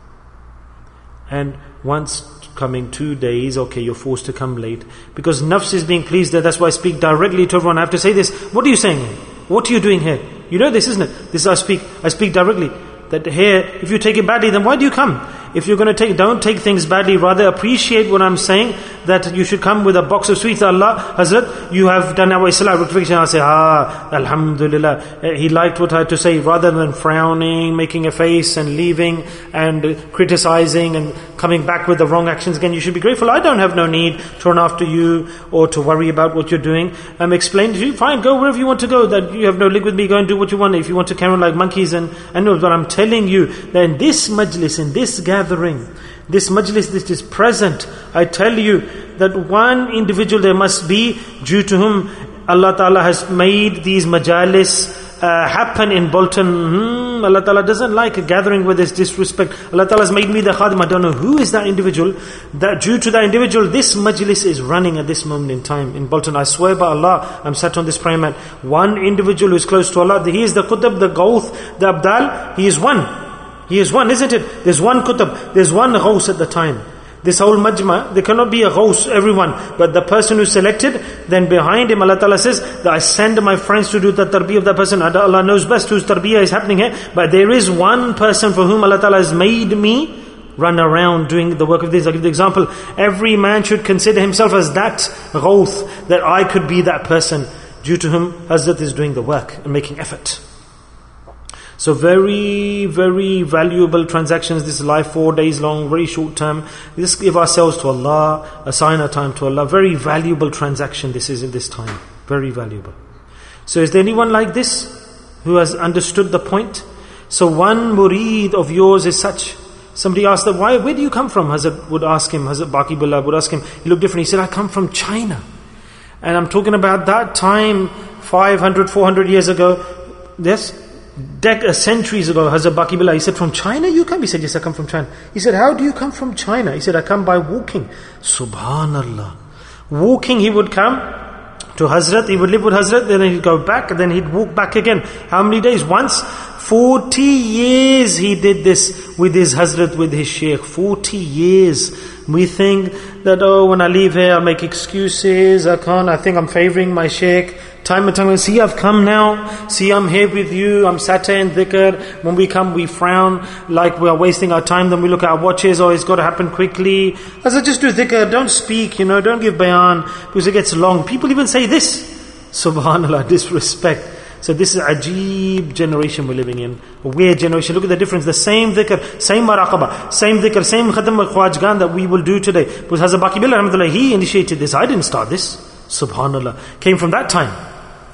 And once coming two days, okay, you're forced to come late, because nafs is being pleased there. That's why I speak directly to everyone. I have to say this, what are you saying here? What are you doing here? You know this, isn't it? This is I speak, I speak directly. That here, if you take it badly, then why do you come? If you're going to take, don't take things badly, rather appreciate what I'm saying, that you should come with a box of sweets. Allah, Hazrat, you have done our Islam rectification. I'll say, ah, Alhamdulillah. He liked what I had to say, rather than frowning, making a face and leaving and criticizing and coming back with the wrong actions again. You should be grateful. I don't have no need to run after you or to worry about what you're doing. I'm explaining to you, fine, go wherever you want to go. That you have no link with me, go and do what you want. If you want to carry on like monkeys, and I know, but I'm telling you that in this majlis, in this gathering, this majlis, this is present, I tell you that one individual there must be, due to whom Allah Ta'ala has made these majalis uh, happen in Bolton. Hmm, Allah Ta'ala doesn't like a gathering with this disrespect. Allah Ta'ala has made me the khadim. I don't know who is that individual. That due to that individual, this majlis is running at this moment in time in Bolton. I swear by Allah, I'm sat on this prayer mat. One individual who is close to Allah, he is the Qutb, the Gawth, the Abdal. He is one. He is one, isn't it? There's one Qutb, there's one Ghaus at the time. This whole majma, there cannot be a Ghaus, everyone. But the person who's selected, then behind him Allah Ta'ala says that I send my friends to do the tarbiyah of that person. Allah knows best whose tarbiyah is happening here. But there is one person for whom Allah Ta'ala has made me run around doing the work of this. I'll give the example. Every man should consider himself as that Ghaus, that I could be that person, due to whom Hazrat is doing the work and making effort. So very, very valuable transactions. This life, four days long, very short term. Just give ourselves to Allah, assign our time to Allah. Very valuable transaction this is in this time. Very valuable. So is there anyone like this who has understood the point? So one murid of yours is such. Somebody asked that, why, where do you come from? Hazrat would ask him, Hazrat Baqi Billah would ask him, he looked different. He said, I come from China. And I'm talking about that time, five hundred, four hundred years ago. Yes? Dec- uh, centuries ago, Hazrat Baqi Billah, he said, from China you come? He said, yes, I come from China. He said, how do you come from China? He said, I come by walking. Subhanallah. Walking, he would come to Hazrat, he would live with Hazrat, then he'd go back, then he'd walk back again. How many days? Once, forty years he did this with his Hazrat, with his Shaykh. forty years. We think that, oh, when I leave here, I'll make excuses, I can't, I think I'm favoring my Shaykh. Time and time again, see, I've come now. See, I'm here with you. I'm sat here in dhikr. When we come, we frown like we are wasting our time. Then we look at our watches. Oh, it's got to happen quickly. I said, just do dhikr. Don't speak, you know. Don't give bayan because it gets long. People even say this. Subhanallah, disrespect. So this is a ajib generation we're living in. A weird generation. Look at the difference. The same dhikr, same maraqabah, same dhikr, same khatam al-khwajgan that we will do today. Because Hazrat Baqi Billah, he initiated this. I didn't start this. Subhanallah. Came from that time.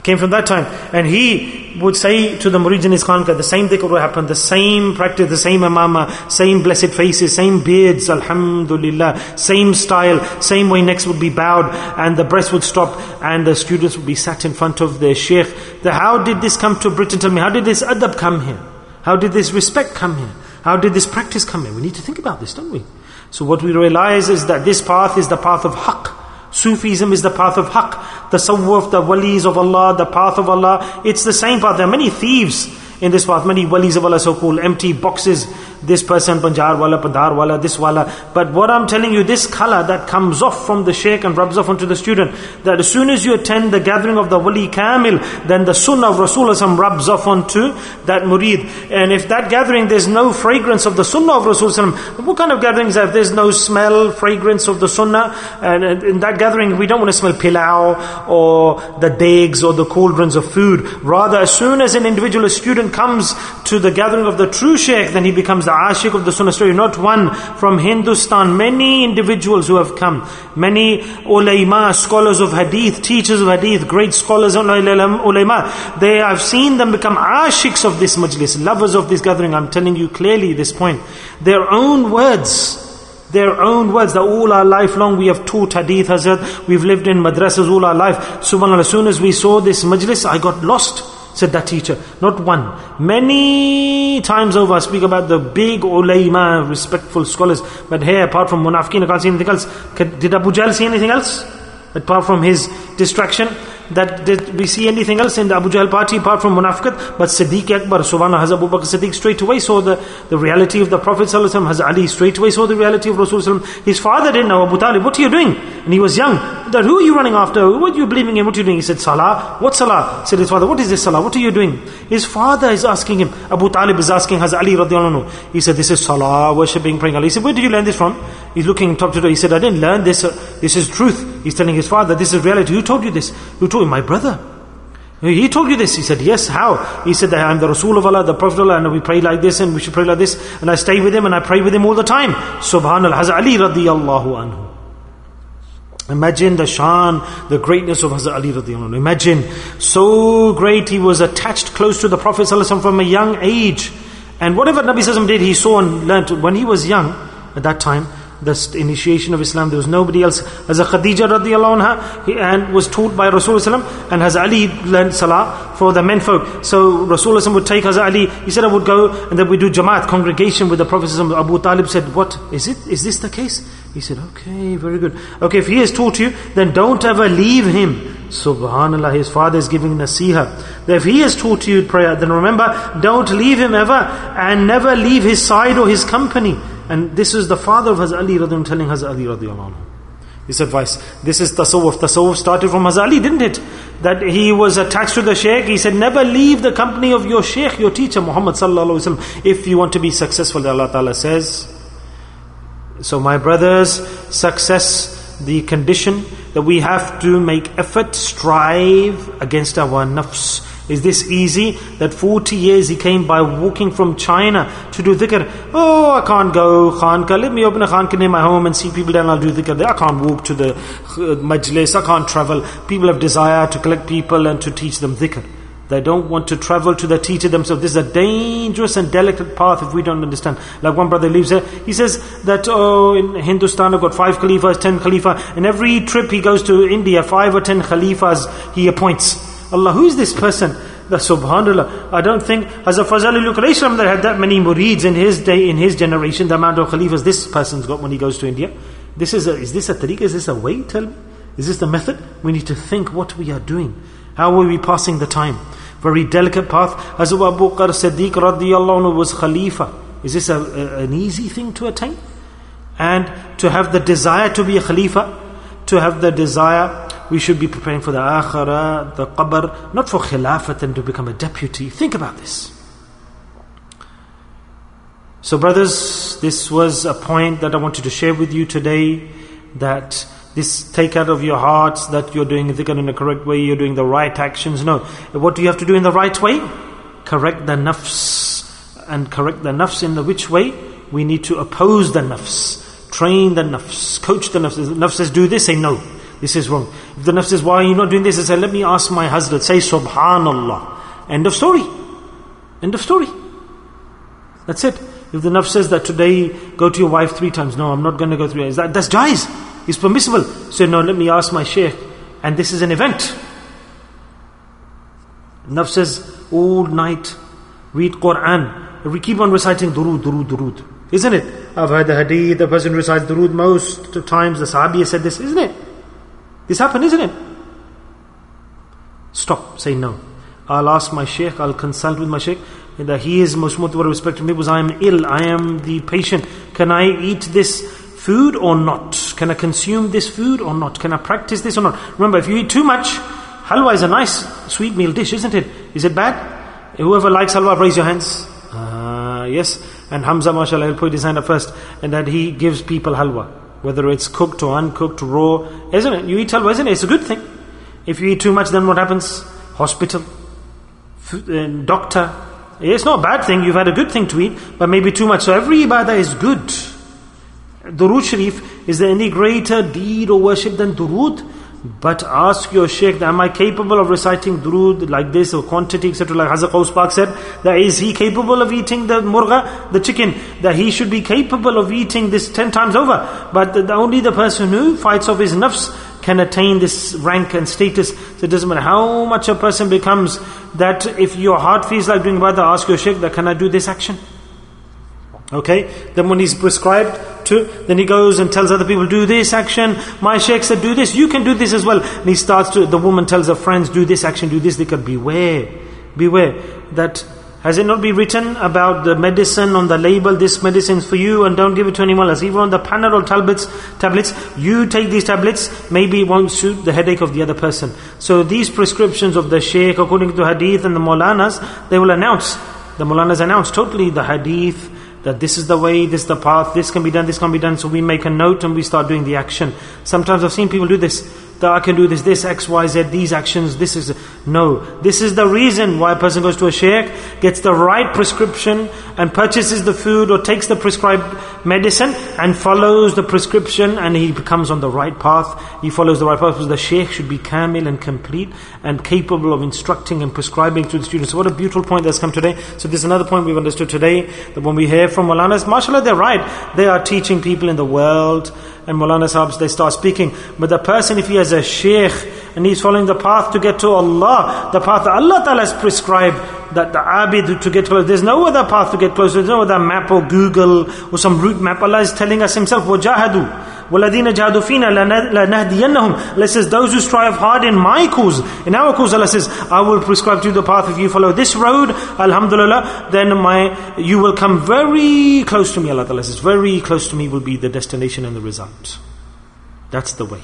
It came from that time. And he would say to the murids in his khanqah, the same dhikr would happen, the same practice, the same imamah, same blessed faces, same beards, alhamdulillah, same style, same way necks would be bowed, and the breast would stop, and the students would be sat in front of their shaykh. The, how did this come to Britain? Tell me, how did this adab come here? How did this respect come here? How did this practice come here? We need to think about this, don't we? So what we realize is that this path is the path of haqq. Sufism is the path of haqq. The tasawwuf, the walis of Allah, the path of Allah. It's the same path. There are many thieves in this path, many walis of Allah, so-called empty boxes. This person, Panjar wala, Pandar wala, this wala. But what I'm telling you, this color that comes off from the shaykh and rubs off onto the student, that as soon as you attend the gathering of the wali kamil, then the sunnah of Rasulullah rubs off onto that murid. And if that gathering, there's no fragrance of the sunnah of Rasulullah, what kind of gatherings have? There's no smell, fragrance of the sunnah. And in that gathering, we don't want to smell pilau or the dags or the cauldrons of food. Rather, as soon as an individual, a student comes to the gathering of the true shaykh, then he becomes the ashik of the sunnah story. Not one from Hindustan, many individuals who have come, many ulama, scholars of hadith, teachers of hadith, great scholars of ulama, they have seen them become ashiks of this majlis, lovers of this gathering. I'm telling you clearly this point. Their own words, their own words, that all our life long we have taught hadith, Hazrat, we've lived in madrasas all our life. Subhanallah, as soon as we saw this majlis, I got lost, said that teacher. Not one. Many times over I speak about the big ulama, respectful scholars. But here, apart from munafiqeen, I can't see anything else. Did Abu Jahl see anything else? Apart from his distraction? That did we see anything else in the Abu Jahl party apart from munafiqat? But Siddiq Akbar, Subhanallah, Hazrat Abu Bakr Siddiq straight away saw the, the reality of the Prophet ﷺ. Hazrat Ali straight away saw the reality of Rasulullah. His father didn't know. Abu Talib, what are you doing? And he was young. That, who are you running after? What are you believing in? What are you doing? He said, Salah. What Salah? Said his father, what is this Salah? What are you doing? His father is asking him. Abu Talib is asking Hazrat Ali radiallahu anhu. He said, this is Salah, worshipping, praying Allah. He said, where did you learn this from? He's looking top to toe. He said, I didn't learn this. This is truth. He's telling his father, this is reality. Who told you this? Who told you? My brother. He told you this. He said, yes, how? He said that I'm the Rasul of Allah, the Prophet of Allah, and we pray like this and we should pray like this. And I stay with him and I pray with him all the time. Subhanallah. Hazrat Ali radiyallahu anhu. Imagine the shan, the greatness of Hazrat Ali radiyallahu anhu. Imagine, so great, he was attached close to the Prophet ﷺ from a young age. And whatever Nabi ﷺ did, he saw and learnt. When he was young, at that time, the initiation of Islam, there was nobody else. Hazrat Khadija radiallahu anha, he, and was taught by Rasulullah, and Hazrat Ali learned Salah for the men folk. So Rasulullah would take Hazrat Ali, he said, I would go and then we do Jamaat, congregation with the Prophet. Abu Talib said, what, is it? Is this the case? He said, okay, very good. Okay, if he has taught you, then don't ever leave him. Subhanallah, his father is giving nasiha. If he has taught you prayer, then remember, don't leave him ever, and never leave his side or his company. And this is the father of Hazrat Ali radhiyallahu anhu telling Hazrat Ali radhiyallahu anhu this advice. This is tasawwuf. Tasawwuf started from Hazrat Ali, didn't it? That he was attached to the shaykh. He said, never leave the company of your shaykh, your teacher, Muhammad sallallahu alaihi wasallam, if you want to be successful. Allah Ta'ala says. So my brothers, success, the condition that we have to make effort, strive against our nafs. Is this easy? That forty years he came by walking from China to do dhikr. Oh, I can't go khanka. Let me open a khanka near my home and see people there and I'll do dhikr there. I can't walk to the majlis. I can't travel. People have desire to collect people and to teach them dhikr. They don't want to travel to the teacher themselves. This is a dangerous and delicate path if we don't understand. Like one brother lives there. He says that, oh, in Hindustan I've got five khalifas, ten khalifas. And every trip he goes to India, five or ten khalifas he appoints. Allah, who is this person? The Subhanallah. I don't think Hazrat Fazal al-Quraysh that had that many murids in his day, in his generation, the amount of khalifas this person's got when he goes to India. This is a, is this a tariq? Is this a way? Tell me. Is this the method? We need to think what we are doing. How are we passing the time? Very delicate path. Hazrat Abu Bakr Siddiq radiyallahu anhu was khalifa. Is this a, a, an easy thing to attain? And to have the desire to be a khalifa, to have the desire, we should be preparing for the akhirah, the qabr, not for khilafat and to become a deputy. Think about this. So brothers, this was a point that I wanted to share with you today, that this take out of your hearts that you're doing dhikr in the correct way, you're doing the right actions. No. What do you have to do in the right way? Correct the nafs. And correct the nafs in the which way? We need to oppose the nafs, train the nafs, coach the nafs. If the nafs says do this, say no. This is wrong. If the nafs says, why are you not doing this? I say, let me ask my husband. Say, Subhanallah. End of story. End of story. That's it. If the nafs says that today, go to your wife three times. No, I'm not going to go three times. That, that's jaiz. It's permissible. So no, let me ask my shaykh. And this is an event. Nafs says, all night, read Quran. We keep on reciting durood, durood, durood. Isn't it? I've heard the hadith, the person recites durood most times. The sahabi has said this, isn't it? This happened, isn't it? Stop. Say no. I'll ask my shaykh, I'll consult with my shaykh. That he is most with respect to me because I am ill, I am the patient. Can I eat this food or not? Can I consume this food or not? Can I practice this or not? Remember, if you eat too much, halwa is a nice sweet meal dish, isn't it? Is it bad? Whoever likes halwa, raise your hands. Uh, yes. And Hamza, mashallah, he'll put his hand up first. And that he gives people halwa. Whether it's cooked or uncooked, raw. Isn't it? You eat halwa, isn't it? It's a good thing. If you eat too much, then what happens? Hospital. F- uh, doctor. It's not a bad thing, you've had a good thing to eat, but maybe too much. So every ibadah is good. Durood Sharif, is there any greater deed or worship than durood? But ask your shaykh, am I capable of reciting durood like this, or quantity, et cetera. Like Hazrat Qaus Pak said, that is he capable of eating the murga, the chicken, that he should be capable of eating this ten times over. But the, the, only the person who fights off his nafs can attain this rank and status. So it doesn't matter how much a person becomes, that if your heart feels like doing ibadah, ask your shaykh, that can I do this action? Okay, then when he's prescribed to, then he goes and tells other people, do this action. My shaykh said, do this, you can do this as well. And he starts to, the woman tells her friends, do this action, do this. They can beware, beware. That, has it not been written about the medicine on the label, this medicine is for you and don't give it to anyone else. Even on the Panadol tablets, tablets, you take these tablets, maybe it won't suit the headache of the other person. So these prescriptions of the shaykh, according to hadith and the Maulanas, they will announce, the Maulanas announce totally the hadith, that this is the way, this is the path, this can be done, this can be done. So we make a note and we start doing the action. Sometimes I've seen people do this, that I can do this, this, X, Y, Z, these actions, this is... No, this is the reason why a person goes to a shaykh, gets the right prescription and purchases the food or takes the prescribed medicine and follows the prescription, and he becomes on the right path. He follows the right path because the shaykh should be kamil and complete and capable of instructing and prescribing to the students. So what a beautiful point that's come today. So this is another point we've understood today, that when we hear from Maulanas, mashallah, they're right. They are teaching people in the world, and Maulana Sahibs, they start speaking. But the person, if he has a shaykh and he's following the path to get to Allah, the path that Allah Ta'ala has prescribed, that the abid to get close, there's no other path to get close. There's no other map or Google or some route map. Allah is telling us Himself, وَجَاهَدُوا وَالَّذِينَ جَاهَدُوا فِينَا لَنَهْدِيَنَّهُمْ. Allah says, those who strive hard in my cause, in our cause, Allah says, I will prescribe to you the path. If you follow this road, alhamdulillah, then my you will come very close to me. Allah Ta'ala says, very close to me will be the destination and the result. That's the way.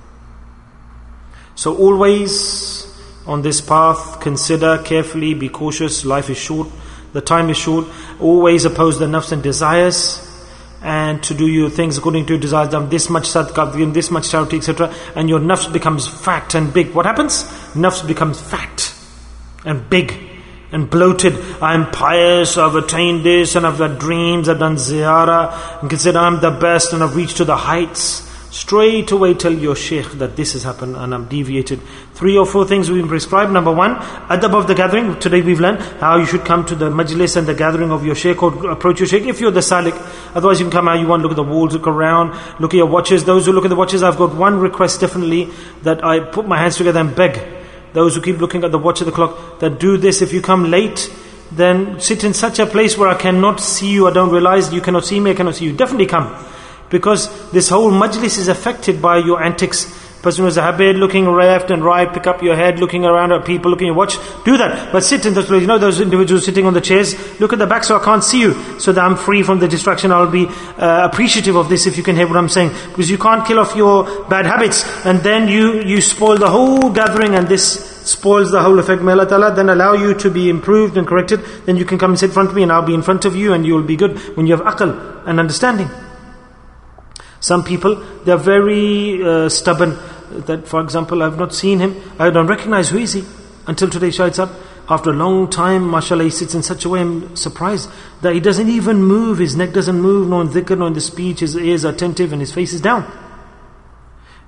So always on this path, consider carefully, be cautious. Life is short, the time is short. Always oppose the nafs and desires, and to do your things according to your desires. Done this much sadaqah, given this much charity, et cetera. And your nafs becomes fat and big. What happens? Nafs becomes fat and big and bloated. I'm pious, I've attained this, and I've got dreams, I've done ziyarah, and consider I'm the best, and I've reached to the heights. Straight away tell your shaykh that this has happened and I'm deviated. Three or four things we've been prescribed. Number one, adab of the gathering. Today we've learned how you should come to the majlis and the gathering of your shaykh, or approach your shaykh if you're the salik. Otherwise you can come out, you want to look at the walls, look around, look at your watches. Those who look at the watches, I've got one request definitely, that I put my hands together and beg those who keep looking at the watch of the clock, that do this. If you come late, then sit in such a place where I cannot see you, I don't realize you cannot see me, I cannot see you. Definitely come. Because this whole majlis is affected by your antics. Person who has a habit looking left and right, pick up your head, looking around at people, looking at your watch, do that. But sit in those places. You know those individuals sitting on the chairs, look at the back so I can't see you, so that I'm free from the distraction. I'll be uh, appreciative of this if you can hear what I'm saying. Because you can't kill off your bad habits, and then you, you spoil the whole gathering, and this spoils the whole effect. May Allah Ta'ala then allow you to be improved and corrected. Then you can come and sit in front of me and I'll be in front of you, and you will be good when you have aql and understanding. Some people, they are very uh, stubborn. That, for example, I have not seen him, I don't recognize who is he until today shouts up. After a long time, mashallah, he sits in such a way, I'm surprised that he doesn't even move, his neck doesn't move, nor in dhikr, nor in the speech, his ears are attentive and his face is down.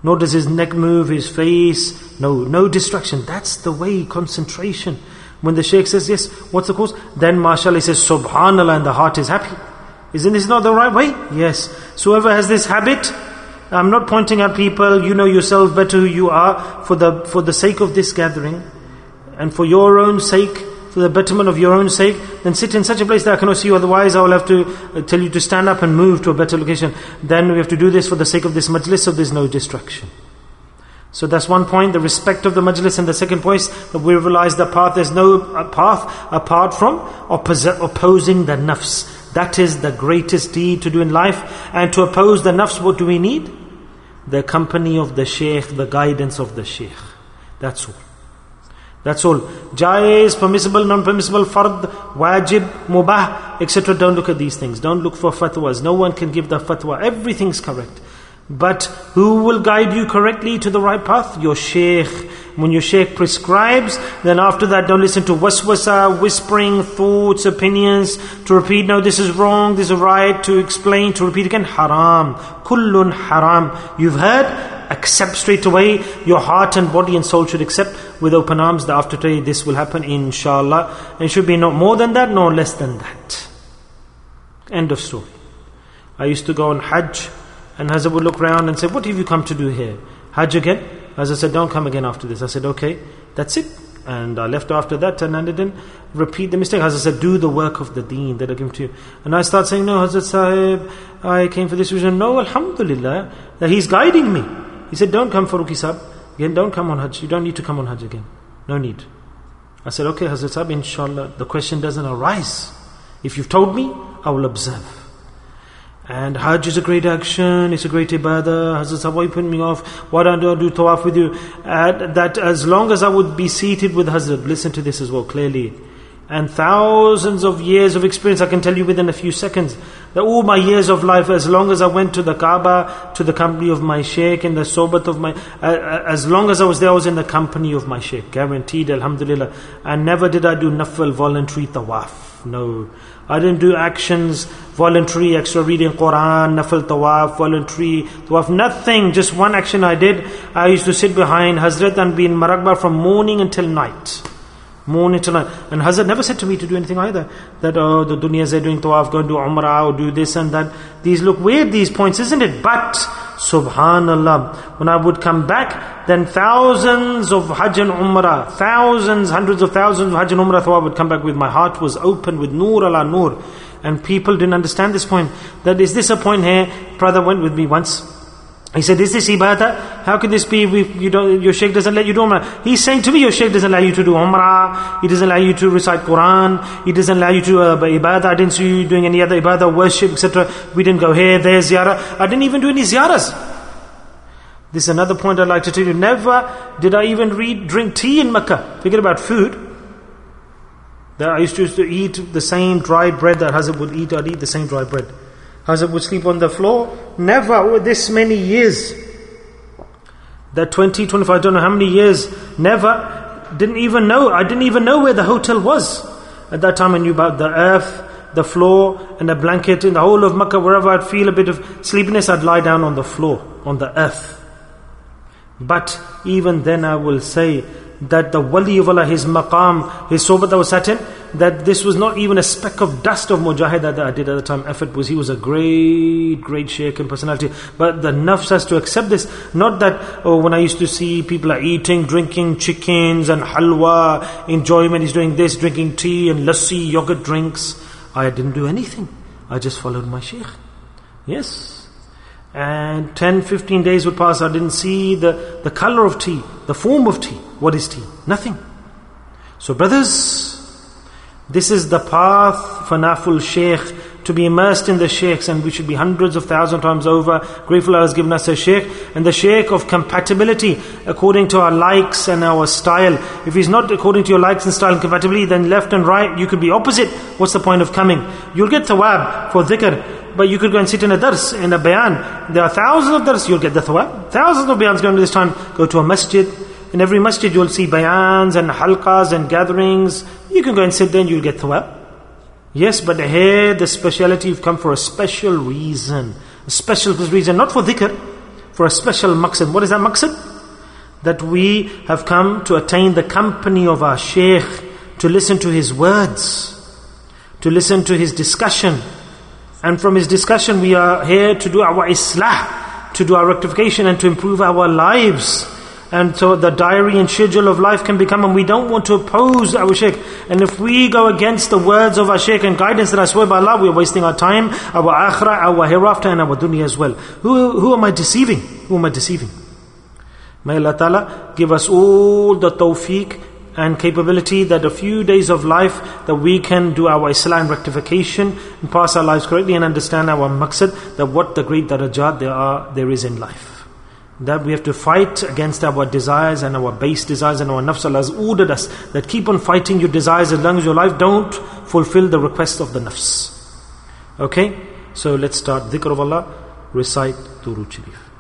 Nor does his neck move, his face. No, no distraction. That's the way, concentration. When the Shaykh says, yes, what's the cause? Then mashallah, he says, subhanallah, and the heart is happy. Isn't this not the right way? Yes. So whoever has this habit, I'm not pointing at people, you know yourself better who you are, for the for the sake of this gathering, and for your own sake, for the betterment of your own sake, then sit in such a place that I cannot see you, otherwise I will have to tell you to stand up and move to a better location. Then we have to do this for the sake of this majlis, so there's no distraction. So that's one point, the respect of the majlis. And the second point, that we realize the path, there's no path apart from oppos- opposing the nafs. That is the greatest deed to do in life. And to oppose the nafs, what do we need? The company of the Shaykh, the guidance of the Shaykh. That's all. That's all. Jaiz, permissible, non-permissible, fard, wajib, mubah, et cetera. Don't look at these things. Don't look for fatwas. No one can give the fatwa. Everything's correct. But who will guide you correctly to the right path? Your Shaykh. When your Shaykh prescribes, then after that don't listen to waswasa, whispering, thoughts, opinions, to repeat, no, this is wrong, this is right, to explain, to repeat again, haram. Kullun haram. You've heard, accept straight away. Your heart and body and soul should accept with open arms that after today this will happen, inshallah. And it should be not more than that, nor less than that. End of story. I used to go on Hajj, and Hazrat would look around and say, what have you come to do here? Hajj again? Hazrat said, don't come again after this. I said, okay, that's it. And I left after that, and I didn't repeat the mistake. Hazrat said, do the work of the deen that I give to you. And I start saying, no, Hazrat Sahib, I came for this reason. No, alhamdulillah, that he's guiding me. He said, don't come Farooqi Sahib. Again, don't come on Hajj. You don't need to come on Hajj again. No need. I said, okay, Hazrat Sahib, inshallah, the question doesn't arise. If you've told me, I will observe. And Hajj is a great action, it's a great ibadah. Hazrat Sahib, why are you putting me off? Why don't I do tawaf with you? Uh, that as long as I would be seated with Hazrat, listen to this as well clearly. And thousands of years of experience, I can tell you within a few seconds, that all my years of life, as long as I went to the Kaaba, to the company of my Shaykh, in the sobat of my, uh, as long as I was there, I was in the company of my Shaykh. Guaranteed, alhamdulillah. And never did I do nafal, voluntary tawaf. No. I didn't do actions, voluntary, extra reading Quran, nafal tawaf, voluntary tawaf, nothing. Just one action I did. I used to sit behind Hazrat and be in Maraqba from morning until night. Morning till night. And Hazrat never said to me to do anything either. That, oh, the dunyas are doing tawaf, go and do umrah, or do this and that. These look weird, these points, isn't it? But, subhanallah, when I would come back, then thousands of Hajj and Umrah, thousands, hundreds of thousands of Hajj and Umrah tawaf would come back with my heart was open with nur ala nur. And people didn't understand this point. That is this a point here? Brother went with me once. He said, is this ibadah? How can this be? We, you don't, your Shaykh doesn't let you do Umrah. He's saying to me, your Shaykh doesn't allow you to do Umrah. He doesn't allow you to recite Quran. He doesn't allow you to uh, ibadah. I didn't see you doing any other ibadah, worship, et cetera. We didn't go here, there, ziyarah. I didn't even do any ziyarahs. This is another point I'd like to tell you. Never did I even read, drink tea in Mecca. Forget about food. That I used to, used to eat the same dry bread that Hazrat would eat. I'd eat the same dry bread. Hazrat would sleep on the floor. Never, over this many years. That twenty, twenty-five, I don't know how many years. Never, didn't even know. I didn't even know where the hotel was. At that time I knew about the earth, the floor, and a blanket. In the whole of Makkah, wherever I'd feel a bit of sleepiness, I'd lie down on the floor, on the earth. But even then I will say that the wali of Allah, his maqam, his sobat that was sat in, that this was not even a speck of dust of mujahid that I did at the time. Effort was, he was a great, great shaykh and personality. But the nafs has to accept this. Not that, oh, when I used to see people are eating, drinking chickens and halwa, enjoyment, he's doing this, drinking tea and lassi, yogurt drinks. I didn't do anything. I just followed my shaykh. Yes. And ten, fifteen days would pass, I didn't see the, the color of tea, the form of tea. What is tea? Nothing. So brothers, this is the path for Naful Shaykh, to be immersed in the Shaykhs, and we should be hundreds of thousand times over grateful Allah has given us a Shaykh, and the Shaykh of compatibility according to our likes and our style. If he's not according to your likes and style and compatibility, then left and right, you could be opposite. What's the point of coming? You'll get thawab for dhikr, but you could go and sit in a dars, in a bayan. There are thousands of dars, you'll get the thawab. Thousands of bayans going to this time. Go to a masjid. In every masjid you'll see bayans and halqas and gatherings. You can go and sit there and you'll get thawab. Yes, but here the speciality, you've come for a special reason. A special reason, not for dhikr. for a special maqsad. What is that maqsad? That we have come to attain the company of our Shaykh, to listen to his words, to listen to his discussion. And from his discussion we are here to do our islah, to do our rectification and to improve our lives. And so the diary and schedule of life can become, and we don't want to oppose our Shaykh. And if we go against the words of our Shaykh and guidance, then I swear by Allah, we are wasting our time, our akhirah, our hereafter, and our dunya as well. Who, who am I deceiving? Who am I deceiving? May Allah Ta'ala give us all the tawfiq and capability that a few days of life that we can do our islah and rectification and pass our lives correctly and understand our maqsad, that what the great darajat there are, there is in life. That we have to fight against our desires and our base desires, and our nafs. Allah has ordered us that keep on fighting your desires as long as your life don't fulfill the request of the nafs. Okay? So let's start dhikr of Allah, recite Durood Sharif.